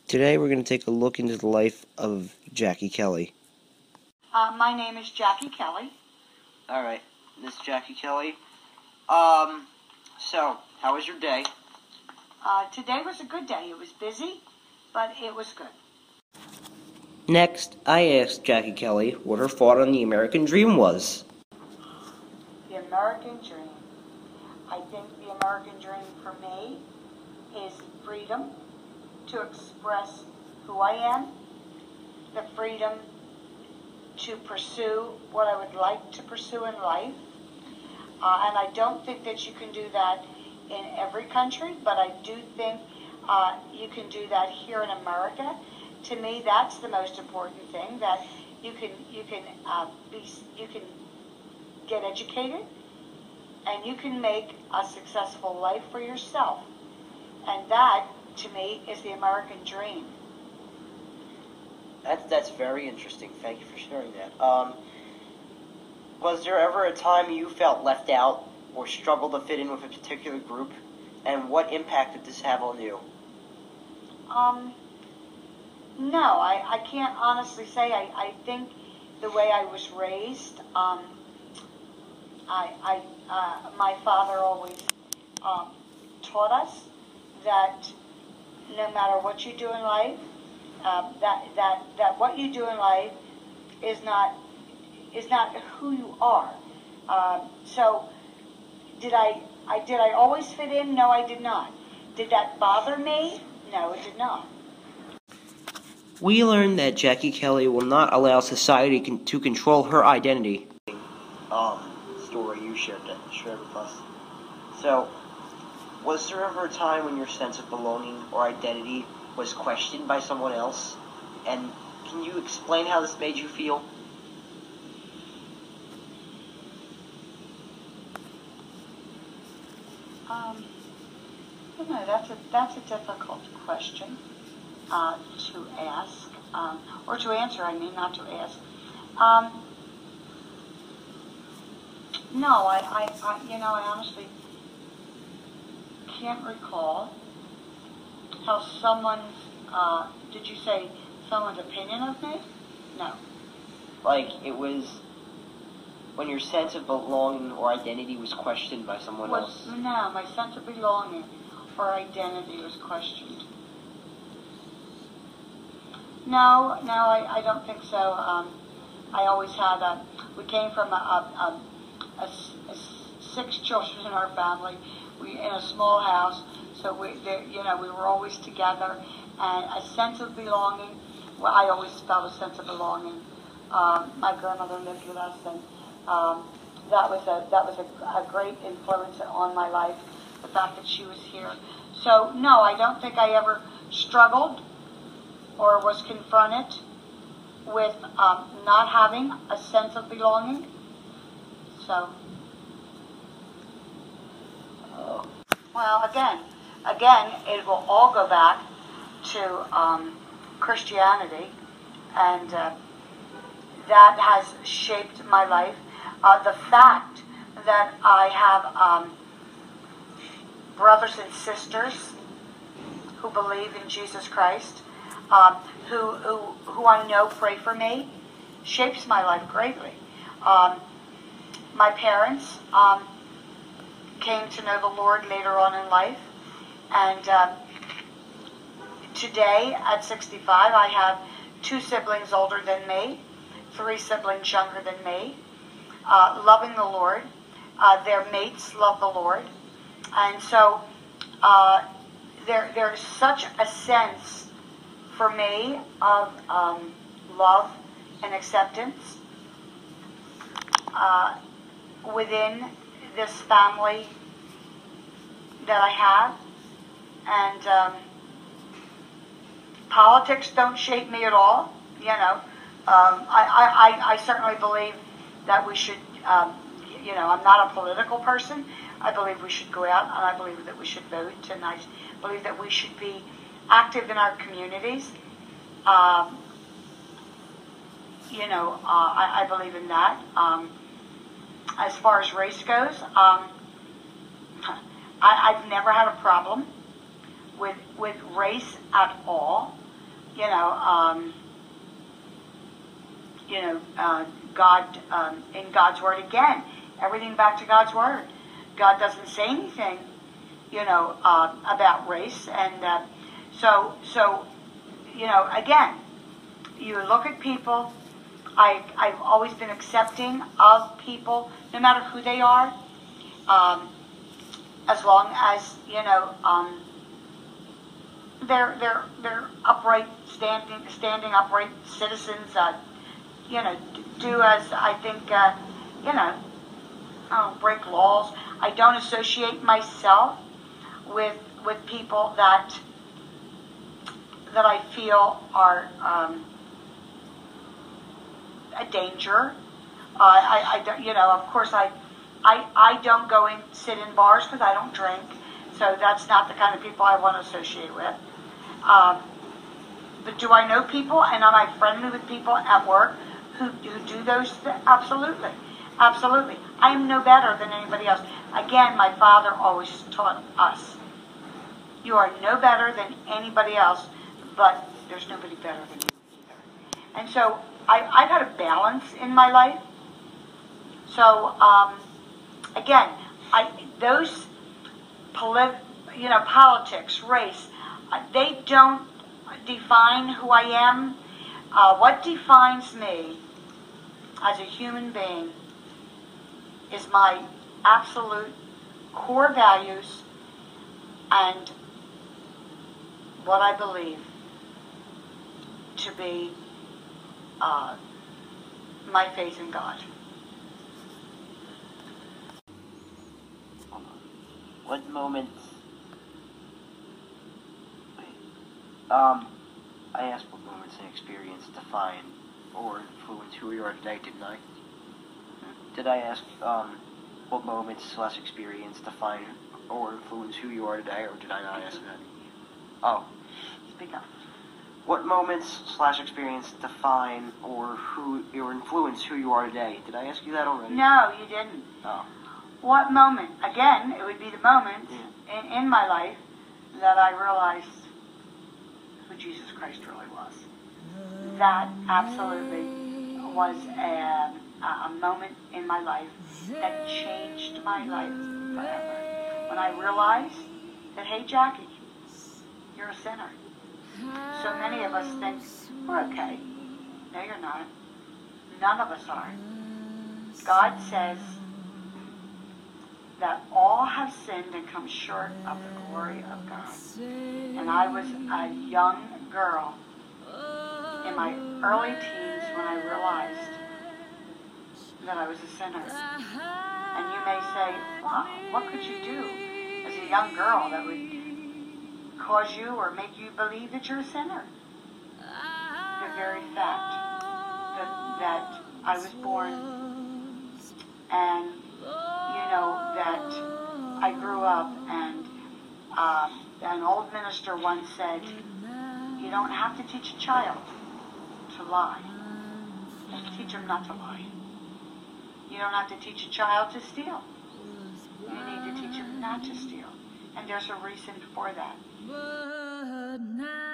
Today we're going to take a look into the life of Jackie Kelly. My name is Jackie Kelly. Alright, Miss Jackie Kelly. So, how was your day? Today was a good day. It was busy, but it was good. Next, I asked Jackie Kelly what her thought on the American dream was. The American dream. I think the American dream for me is freedom to express who I am, the freedom to pursue what I would like to pursue in life. And I don't think that you can do that in every country, but I do think you can do that here in America. To me, that's the most important thing, that you can get educated and you can make a successful life for yourself. And that, to me, is the American dream. That's very interesting. Thank you for sharing that. Was there ever a time you felt left out or struggled to fit in with a particular group? And what impact did this have on you? No, I can't honestly say. I think the way I was raised, my father always taught us that no matter what you do in life, that what you do in life is not who you are. So did I always fit in? No, I did not. Did that bother me? No, it did not. We learned that Jackie Kelly will not allow society to control her identity. Story you shared with us. So, was there ever a time when your sense of belonging or identity was questioned by someone else? And can you explain how this made you feel? No, that's a difficult question to ask, or to answer. I mean, not to ask. No, I honestly can't recall how someone's. Did you say someone's opinion of me? No. Like, it was when your sense of belonging or identity was questioned by someone else? No, my sense of belonging or identity was questioned. No, I don't think so. I always had we came from six children in our family. We in a small house, so we were always together, and a sense of belonging. Well, I always felt a sense of belonging. My grandmother lived with us, and that was a great influence on my life. The fact that she was here. So no, I don't think I ever struggled or was confronted with not having a sense of belonging. So, well, again, it will all go back to Christianity, and that has shaped my life. The fact that I have brothers and sisters who believe in Jesus Christ, who I know pray for me, shapes my life greatly. My parents came to know the Lord later on in life, and today at 65 I have 2 siblings older than me, 3 siblings younger than me, loving the Lord. Their mates love the Lord, and so there's such a sense for me of love and acceptance within this family that I have, and politics don't shape me at all. I certainly believe that we should. I'm not a political person. I believe we should go out, and I believe that we should vote, and I believe that we should be active in our communities. I believe in that. As far as race goes, I've never had a problem with race at all. you know, God, in God's Word again, everything back to God's Word. God doesn't say anything, about race. And so, again, you look at people. I've always been accepting of people, no matter who they are, as long as, they're upright, standing upright citizens, do as I think, I don't break laws. I don't associate myself with people that I feel are a danger. I don't, of course, I don't go and sit in bars because I don't drink, so that's not the kind of people I want to associate with. But do I know people, and am I friendly with people at work who do those things? Absolutely. Absolutely. I am no better than anybody else. Again, my father always taught us, you are no better than anybody else, but there's nobody better than you either. And so I've had a balance in my life. So, again, those politics, race, they don't define who I am. What defines me as a human being is my absolute core values and what I believe to be my faith in God. What moments? I asked what moments and experience define or influence who we are today, didn't I? Did I ask what moments / experience define or influence who you are today, or did I not ask that? Oh. Speak up. What moments / experience define or influence who you are today? Did I ask you that already? No, you didn't. Oh. What moment? Again, it would be the moment in my life that I realized who Jesus Christ really was. That absolutely was a moment in my life that changed my life forever. When I realized that, hey, Jackie, you're a sinner. So many of us think, we're okay. No, you're not. None of us are. God says that all have sinned and come short of the glory of God. And I was a young girl in my early teens when I realized that I was a sinner. And you may say, wow, what could you do as a young girl that would cause you or make you believe that you're a sinner? The very fact that I was born and, that I grew up, and an old minister once said, you don't have to teach a child to lie. Just teach them not to lie. You don't have to teach a child to steal. You need to teach them not to steal. And there's a reason for that.